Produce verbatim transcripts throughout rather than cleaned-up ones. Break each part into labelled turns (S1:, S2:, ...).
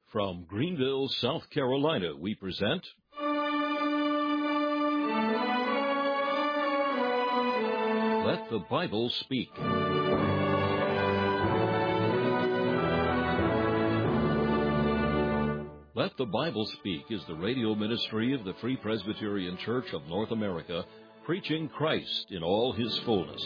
S1: From Greenville, South Carolina, we present Let the Bible Speak. Let the Bible Speak is the radio ministry of the Free Presbyterian Church of North America, preaching Christ in all His fullness.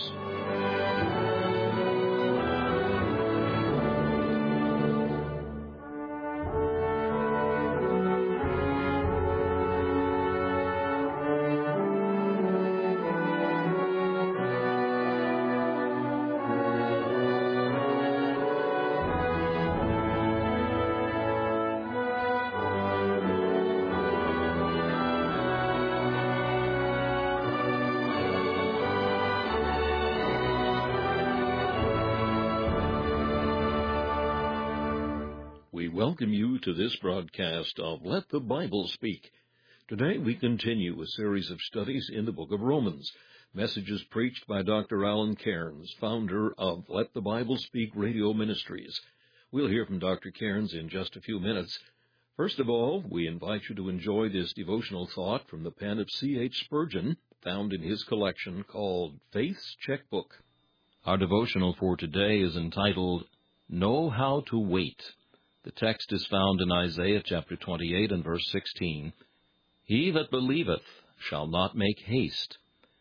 S1: We welcome you to this broadcast of Let the Bible Speak. Today we continue a series of studies in the book of Romans, messages preached by Doctor Alan Cairns, founder of Let the Bible Speak Radio Ministries. We'll hear from Doctor Cairns in just a few minutes. First of all, we invite you to enjoy this devotional thought from the pen of C H Spurgeon, found in his collection called Faith's Checkbook. Our devotional for today is entitled, Know How to Wait. The text is found in Isaiah chapter twenty-eight and verse sixteen. He that believeth shall not make haste.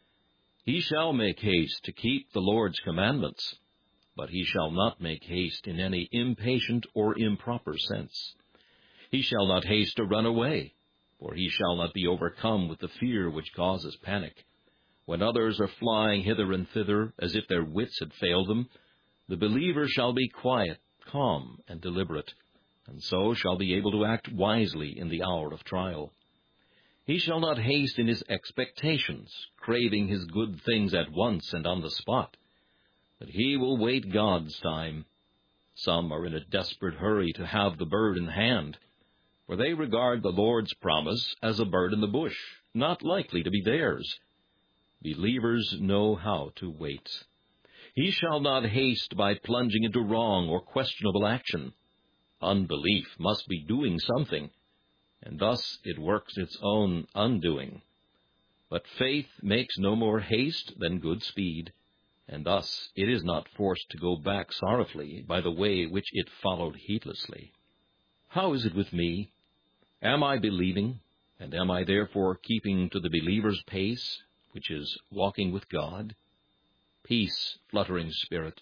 S1: He shall make haste to keep the Lord's commandments, but he shall not make haste in any impatient or improper sense. He shall not haste to run away, for he shall not be overcome with the fear which causes panic. When others are flying hither and thither, as if their wits had failed them, the believer shall be quiet, calm, and deliberate, and so shall be able to act wisely in the hour of trial. He shall not haste in his expectations, craving his good things at once and on the spot, but he will wait God's time. Some are in a desperate hurry to have the bird in hand, for they regard the Lord's promise as a bird in the bush, not likely to be theirs. Believers know how to wait. He shall not haste by plunging into wrong or questionable action. Unbelief must be doing something, and thus it works its own undoing. But faith makes no more haste than good speed, and thus it is not forced to go back sorrowfully by the way which it followed heedlessly. How is it with me? Am I believing, and am I therefore keeping to the believer's pace, which is walking with God? Peace, fluttering spirit.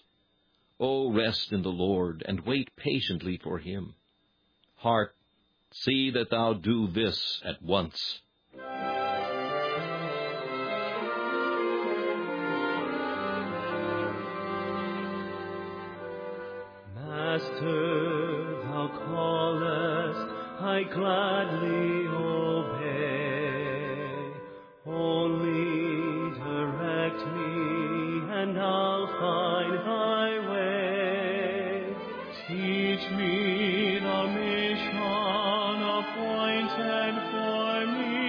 S1: O rest in the Lord, and wait patiently for Him. Heart, see that thou do this at once.
S2: Master, thou callest, I gladly obey. Only direct me, and I'll find thy way. Teach me the mission appointed for me.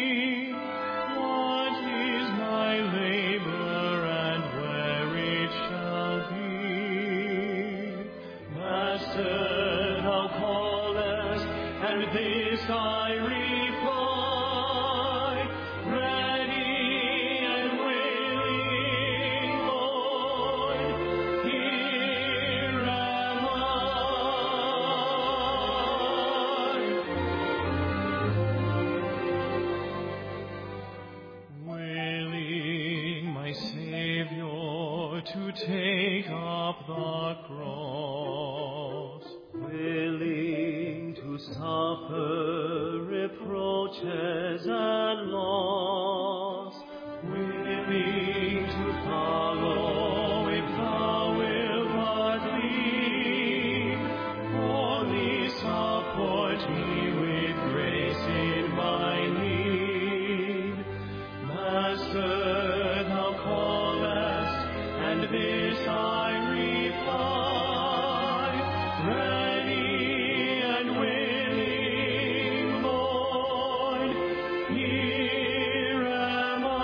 S2: What is my labor and where it shall be? Master, thou callest, and this I reply, ready and willing, Lord, here am I. Willing, my Savior, to take up the cross, willing to suffer reproaches and loss, willing to follow if thou wilt but lead. Only support me with grace in my need. Master, thou callest, and this I reply, ready and willing, Lord, here am I.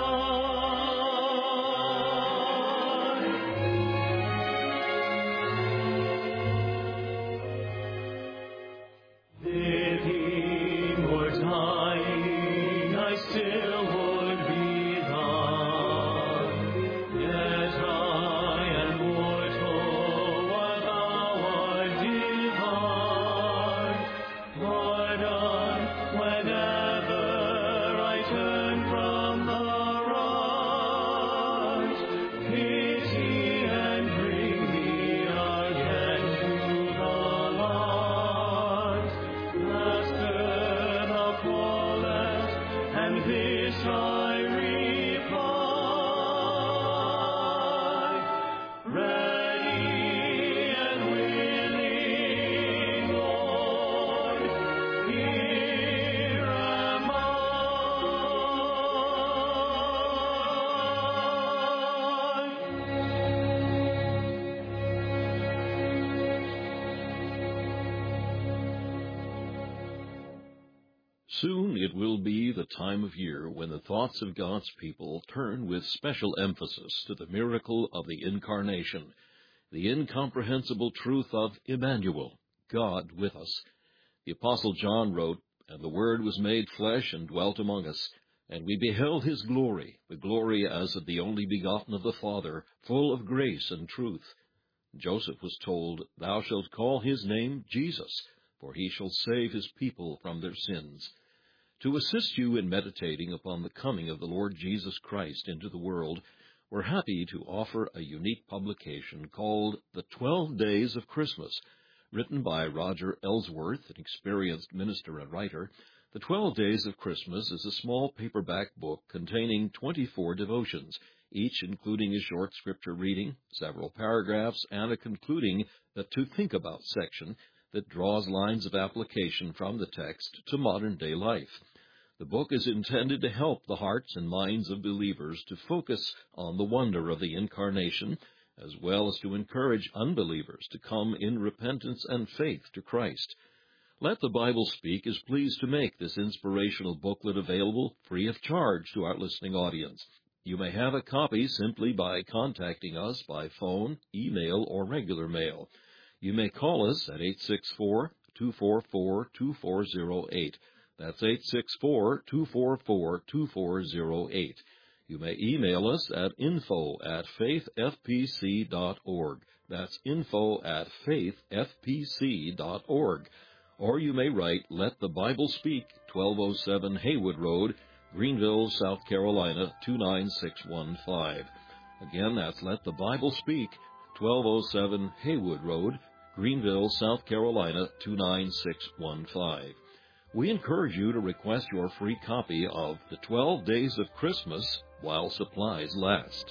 S1: Soon it will be the time of year when the thoughts of God's people turn with special emphasis to the miracle of the Incarnation, the incomprehensible truth of Emmanuel, God with us. The Apostle John wrote, "And the Word was made flesh and dwelt among us, and we beheld his glory, the glory as of the only begotten of the Father, full of grace and truth." Joseph was told, "Thou shalt call his name Jesus, for he shall save his people from their sins." To assist you in meditating upon the coming of the Lord Jesus Christ into the world, we're happy to offer a unique publication called The Twelve Days of Christmas. Written by Roger Ellsworth, an experienced minister and writer, The Twelve Days of Christmas is a small paperback book containing twenty-four devotions, each including a short scripture reading, several paragraphs, and a concluding the To Think About section that draws lines of application from the text to modern-day life. The book is intended to help the hearts and minds of believers to focus on the wonder of the Incarnation, as well as to encourage unbelievers to come in repentance and faith to Christ. Let the Bible Speak is pleased to make this inspirational booklet available free of charge to our listening audience. You may have a copy simply by contacting us by phone, email, or regular mail. You may call us at eight six four, two four four, two four zero eight. That's eight six four, two four four, two four zero eight. You may email us at info at faith f p c dot org. That's info at faith f p c dot org. Or you may write Let the Bible Speak, twelve oh seven Haywood Road, Greenville, South Carolina, two nine six one five. Again, that's Let the Bible Speak, twelve oh seven Haywood Road, Greenville, South Carolina, two nine six one five. We encourage you to request your free copy of The Twelve Days of Christmas while supplies last.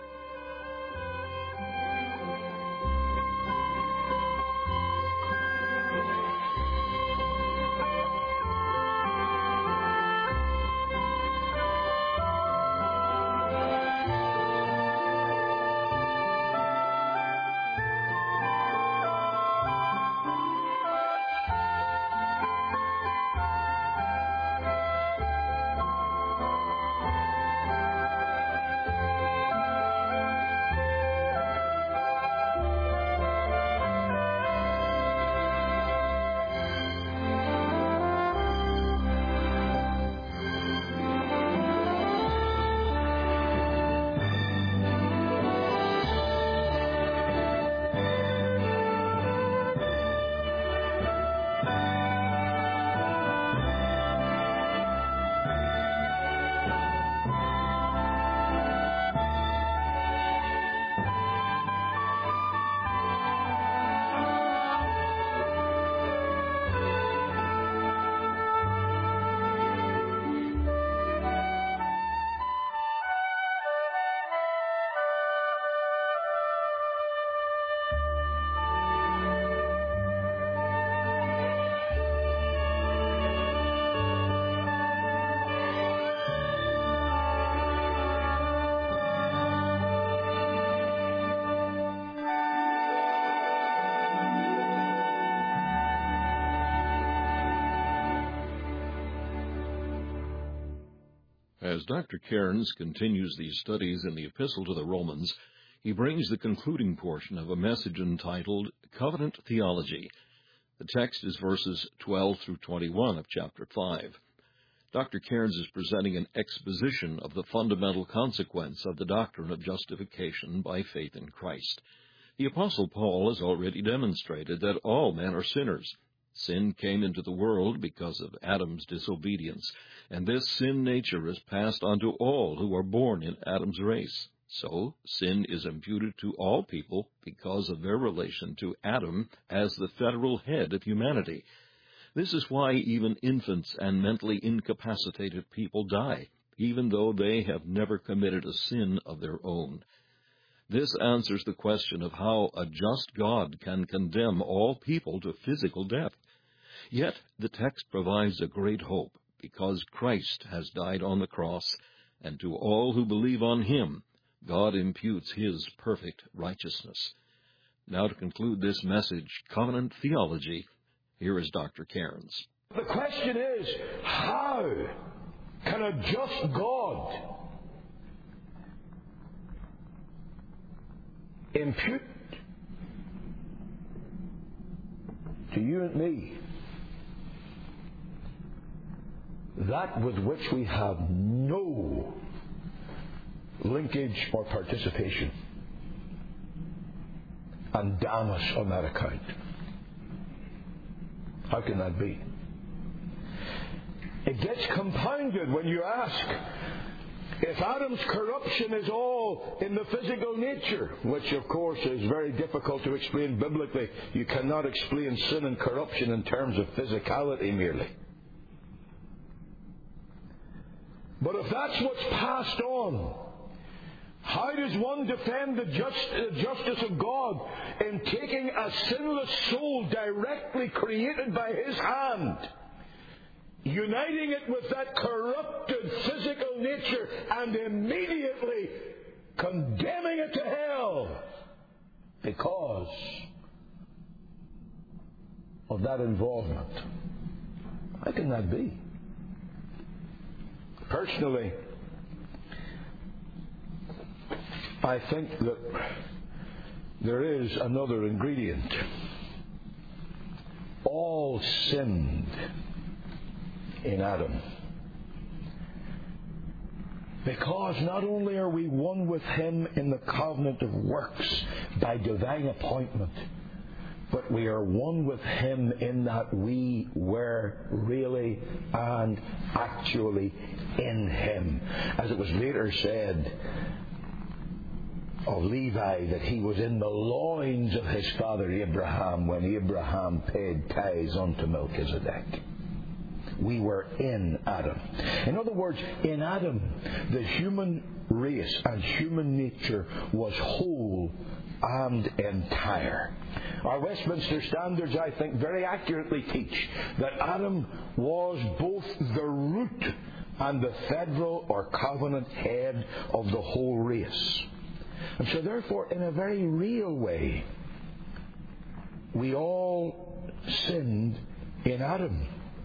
S1: As Doctor Cairns continues these studies in the Epistle to the Romans, he brings the concluding portion of a message entitled Covenant Theology. The text is verses twelve through twenty-one of chapter five. Doctor Cairns is presenting an exposition of the fundamental consequence of the doctrine of justification by faith in Christ. The Apostle Paul has already demonstrated that all men are sinners. Sin came into the world because of Adam's disobedience, and this sin nature is passed on to all who are born in Adam's race. So, sin is imputed to all people because of their relation to Adam as the federal head of humanity. This is why even infants and mentally incapacitated people die, even though they have never committed a sin of their own. This answers the question of how a just God can condemn all people to physical death. Yet the text provides a great hope, because Christ has died on the cross, and to all who believe on him, God imputes his perfect righteousness. Now to conclude this message, Covenant Theology, here is Doctor Cairns.
S3: The question is, how can a just God impute to you and me that with which we have no linkage or participation, and damn us on that account? How can that be? It gets compounded when you ask, if Adam's corruption is all in the physical nature, which of course is very difficult to explain biblically. You cannot explain sin and corruption in terms of physicality merely. But if that's what's passed on, how does one defend the just, uh, justice of God in taking a sinless soul directly created by His hand, uniting it with that corrupted physical nature, and immediately condemning it to hell because of that involvement? How can that be? Personally, I think that there is another ingredient. All sinned in Adam. Because not only are we one with Him in the covenant of works by divine appointment, but we are one with Him in that we were really and actually in Him. As it was later said of Levi, that he was in the loins of his father Abraham when Abraham paid tithes unto Melchizedek. We were in Adam. In other words, in Adam, the human race and human nature was whole and entire. Our Westminster Standards, I think, very accurately teach that Adam was both the root and the federal or covenant head of the whole race. And so therefore, in a very real way, we all sinned in Adam.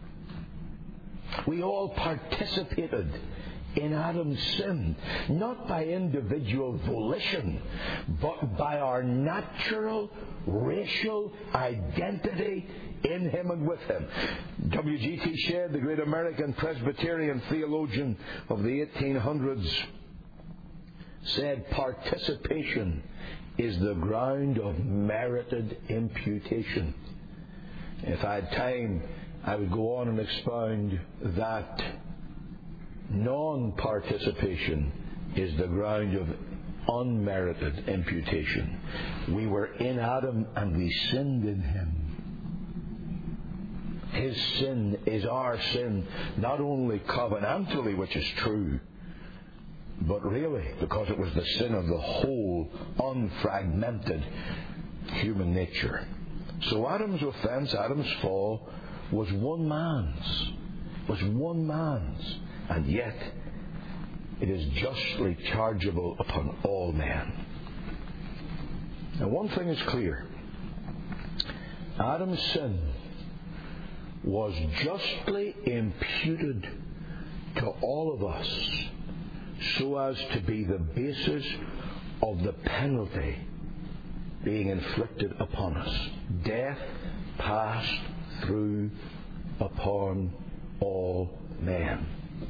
S3: We all participated in Adam's sin, not by individual volition, but by our natural racial identity in Him and with Him. W G T Shedd, the great American Presbyterian theologian of the eighteen hundreds, said participation is the ground of merited imputation. If I had time, I would go on and expound that non-participation is the ground of unmerited imputation. We were in Adam and we sinned in Him. His sin is our sin, not only covenantally, which is true, but really because it was the sin of the whole, unfragmented human nature. So Adam's offense, Adam's fall, was one man's. Was one man's. And yet, it is justly chargeable upon all men. Now, one thing is clear. Adam's sin was justly imputed to all of us so as to be the basis of the penalty being inflicted upon us. Death passed through upon all men.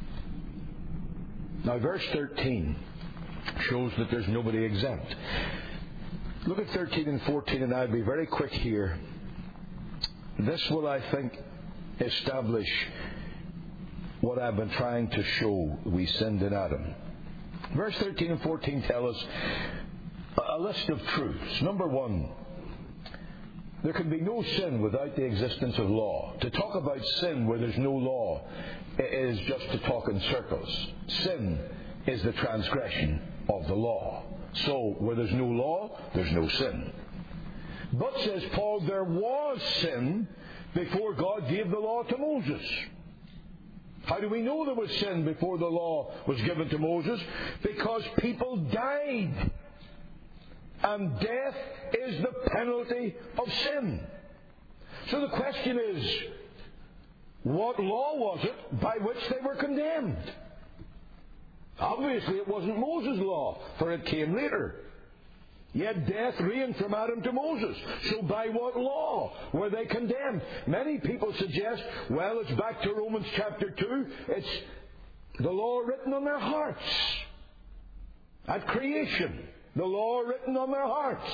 S3: Now, verse thirteen shows that there's nobody exempt. Look at thirteen and fourteen, and I'll be very quick here. This will, I think, establish what I've been trying to show we sinned in Adam. Verse thirteen and fourteen tell us a list of truths. Number one, there can be no sin without the existence of law. To talk about sin where there's no law is just to talk in circles. Sin is the transgression of the law. So, where there's no law, there's no sin. But, says Paul, there was sin before God gave the law to Moses. How do we know there was sin before the law was given to Moses? Because people died. And death is the penalty of sin. So the question is, What law was it by which they were condemned? Obviously it wasn't Moses' law, for it came later. Yet death reigned from Adam to Moses. So by what law were they condemned? Many people suggest, well, it's back to Romans chapter two. It's the law written on their hearts. At creation, the law written on their hearts.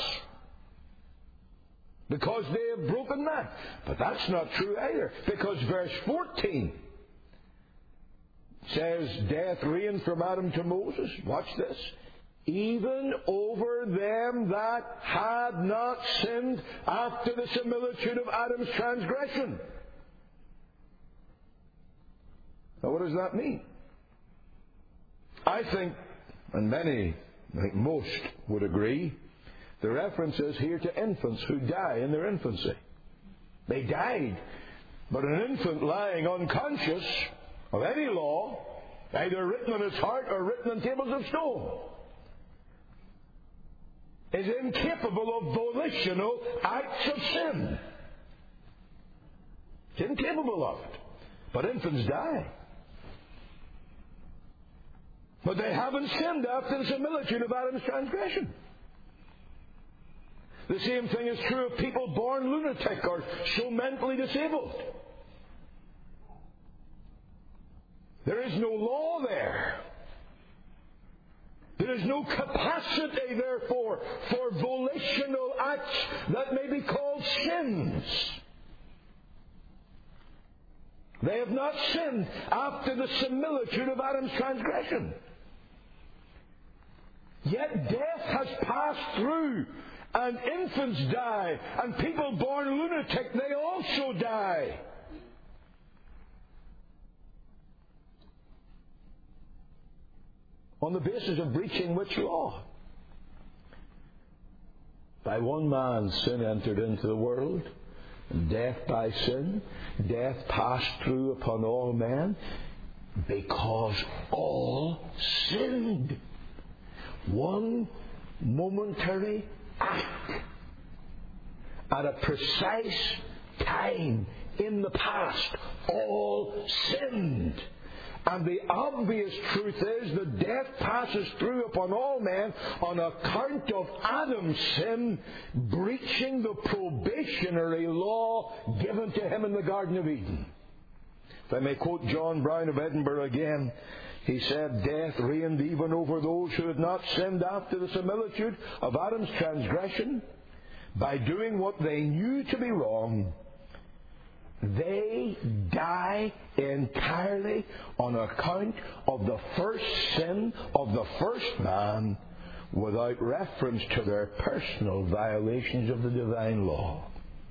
S3: Because they have broken that. But that's not true either. Because verse fourteen says, death reigned from Adam to Moses. Watch this. Even over them that had not sinned after the similitude of Adam's transgression. Now what does that mean? I think, and many, I think most would agree, the reference is here to infants who die in their infancy. They died, but an infant lying unconscious of any law, either written on his heart or written on tables of stone, is incapable of volitional acts of sin. It's incapable of it. But infants die. But they haven't sinned after the similitude of Adam's transgression. The same thing is true of people born lunatic or so mentally disabled. There is no law there. There is no capacity, therefore, for volitional acts that may be called sins. They have not sinned after the similitude of Adam's transgression. Yet death has passed through, and infants die, and people born lunatic, they also die. On the basis of breaching which law? By one man sin entered into the world, and death by sin. Death passed through upon all men, because all sinned. One momentary act at a precise time in the past, all sinned. And the obvious truth is that death passes through upon all men on account of Adam's sin breaching the probationary law given to him in the Garden of Eden. If I may quote John Brown of Edinburgh again, he said, death reigned even over those who had not sinned after the similitude of Adam's transgression. By doing what they knew to be wrong, they die entirely on account of the first sin of the first man, without reference to their personal violations of the divine law.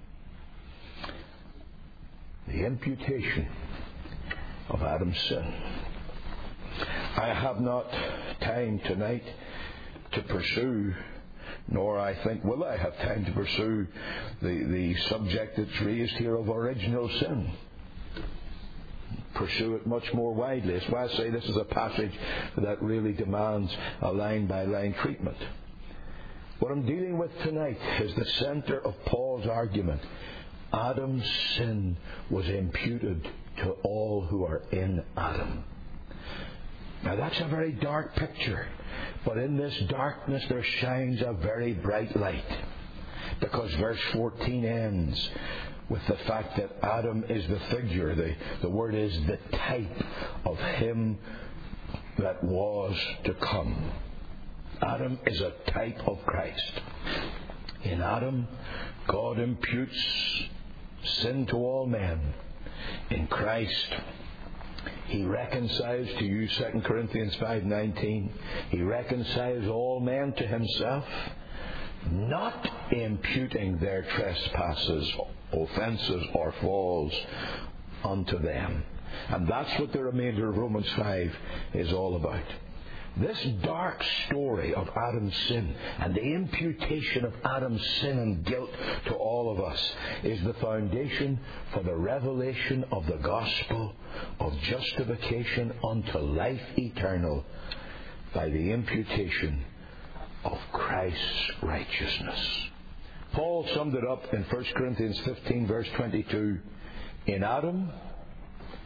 S3: The imputation of Adam's sin. I have not time tonight to pursue, nor I think will I have time to pursue the, the subject that's raised here of original sin. Pursue it much more widely. That's why I say this is a passage that really demands a line-by-line treatment. What I'm dealing with tonight is the center of Paul's argument. Adam's sin was imputed to all who are in Adam. Now that's a very dark picture, but in this darkness there shines a very bright light, because verse fourteen ends with the fact that Adam is the figure, the, the word is the type of him that was to come. Adam is a type of Christ. In Adam, God imputes sin to all men. In Christ, He reconciles, to you Second Corinthians five nineteen, He reconciles all men to Himself, not imputing their trespasses, offences or falls unto them. And that's what the remainder of Romans five is all about. This dark story of Adam's sin and the imputation of Adam's sin and guilt to all of us is the foundation for the revelation of the gospel of justification unto life eternal by the imputation of Christ's righteousness. Paul summed it up in First Corinthians fifteen verse twenty-two. In Adam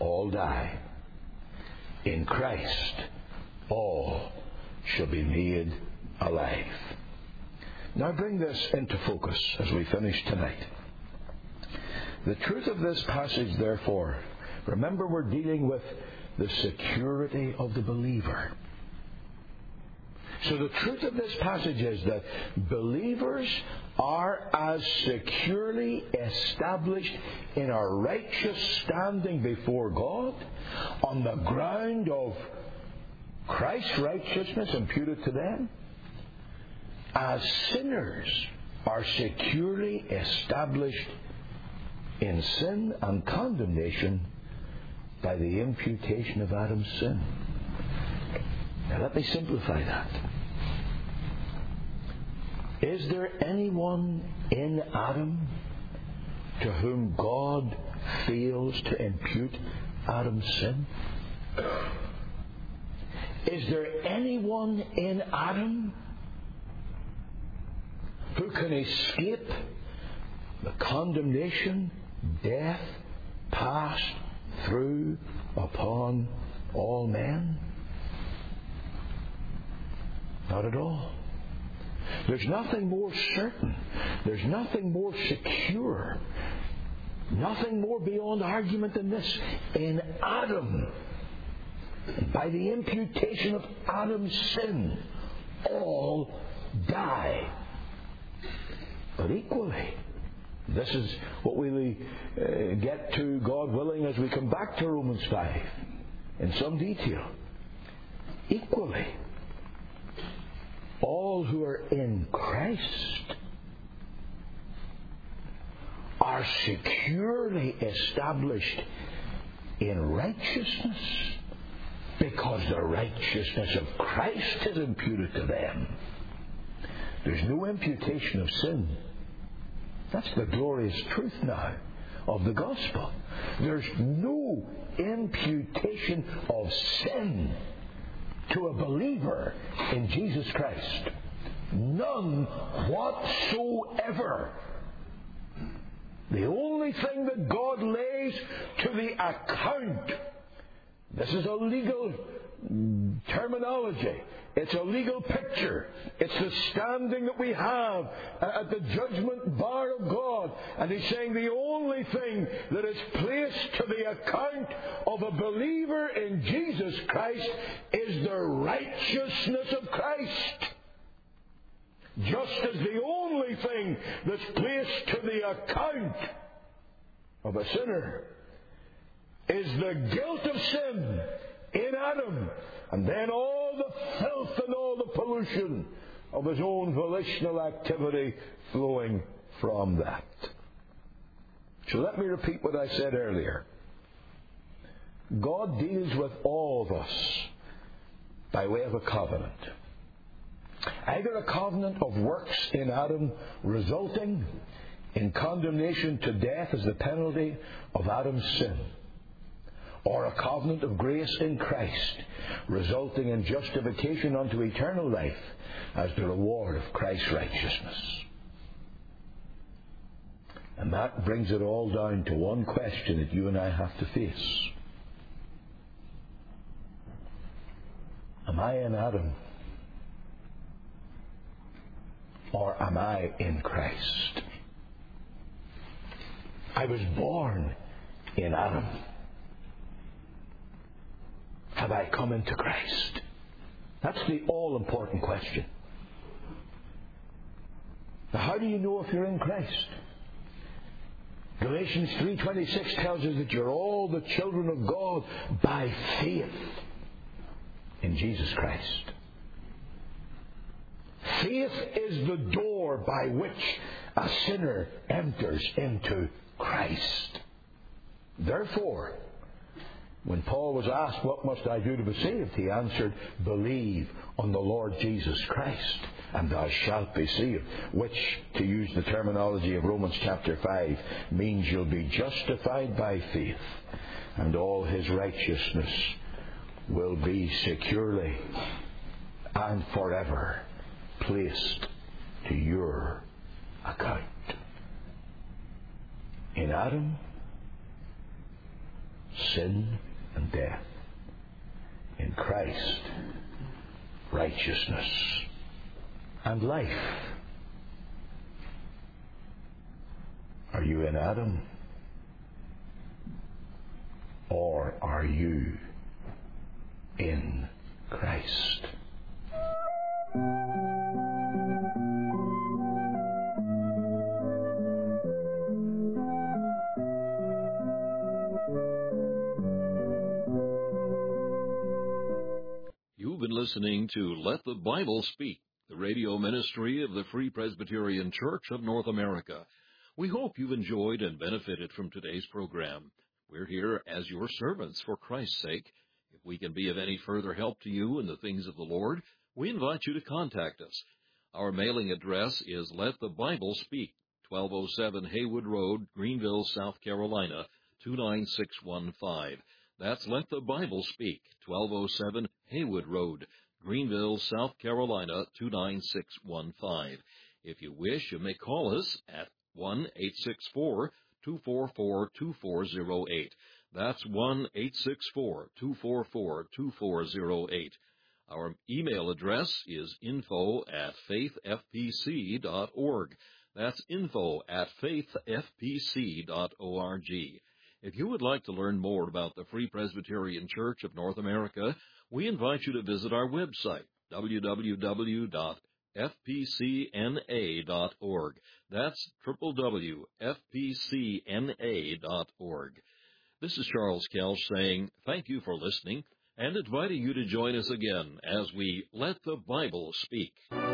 S3: all die. In Christ, all shall be made alive. Now bring this into focus as we finish tonight. The truth of this passage, therefore, remember we're dealing with the security of the believer. So the truth of this passage is that believers are as securely established in our righteous standing before God on the ground of Christ's righteousness imputed to them as sinners are securely established in sin and condemnation by the imputation of Adam's sin. Now let me simplify that. Is there anyone in Adam to whom God fails to impute Adam's sin? Is there anyone in Adam who can escape the condemnation, death passed through upon all men? Not at all. There's nothing more certain. There's nothing more secure. Nothing more beyond argument than this. In Adam, by the imputation of Adam's sin, all die. But equally, this is what we'll uh, get to, God willing, as we come back to Romans five in some detail. Equally, all who are in Christ are securely established in righteousness because the righteousness of Christ is imputed to them. There's no imputation of sin. That's the glorious truth now of the gospel. There's no imputation of sin to a believer in Jesus Christ. None whatsoever. The only thing that God lays to the account, this is a legal terminology, it's a legal picture, it's the standing that we have at the judgment bar of God, and He's saying the only thing that is placed to the account of a believer in Jesus Christ is the righteousness of Christ. Just as the only thing that's placed to the account of a sinner is the guilt of sin in Adam, and then all the filth and all the pollution of his own volitional activity flowing from that. So let me repeat what I said earlier. God deals with all of us by way of a covenant. Either a covenant of works in Adam resulting in condemnation to death as the penalty of Adam's sin, or a covenant of grace in Christ resulting in justification unto eternal life as the reward of Christ's righteousness. And that brings it all down to one question that you and I have to face. Am I in Adam? Or am I in Christ? I was born in Adam. Have I come into Christ? That's the all-important question. Now, how do you know if you're in Christ? Galatians three twenty-six tells us that you're all the children of God by faith in Jesus Christ. Faith is the door by which a sinner enters into Christ. Therefore, when Paul was asked, what must I do to be saved? He answered, believe on the Lord Jesus Christ, and thou shalt be saved. Which, to use the terminology of Romans chapter five, means you'll be justified by faith, and all His righteousness will be securely and forever placed to your account. In Adam, sin and death. In Christ, righteousness and life. Are you in Adam? Or are you in Christ?
S1: You've been listening to Let the Bible Speak, the radio ministry of the Free Presbyterian Church of North America. We hope you've enjoyed and benefited from today's program. We're here as your servants for Christ's sake. If we can be of any further help to you in the things of the Lord, we invite you to contact us. Our mailing address is Let the Bible Speak, twelve oh seven Haywood Road, Greenville, South Carolina, two nine six one five. That's Let the Bible Speak, twelve oh seven Haywood Road, Greenville, South Carolina, two nine six one five. If you wish, you may call us at one eight six four, two four four, two four zero eight. That's one eight six four, two four four, two four zero eight. Our email address is info at faith f p c dot org. That's info at faith f p c dot org. If you would like to learn more about the Free Presbyterian Church of North America, we invite you to visit our website, w w w dot f p c n a dot org. That's w w w dot f p c n a dot org. This is Charles Kelch saying thank you for listening and inviting you to join us again as we Let the Bible Speak.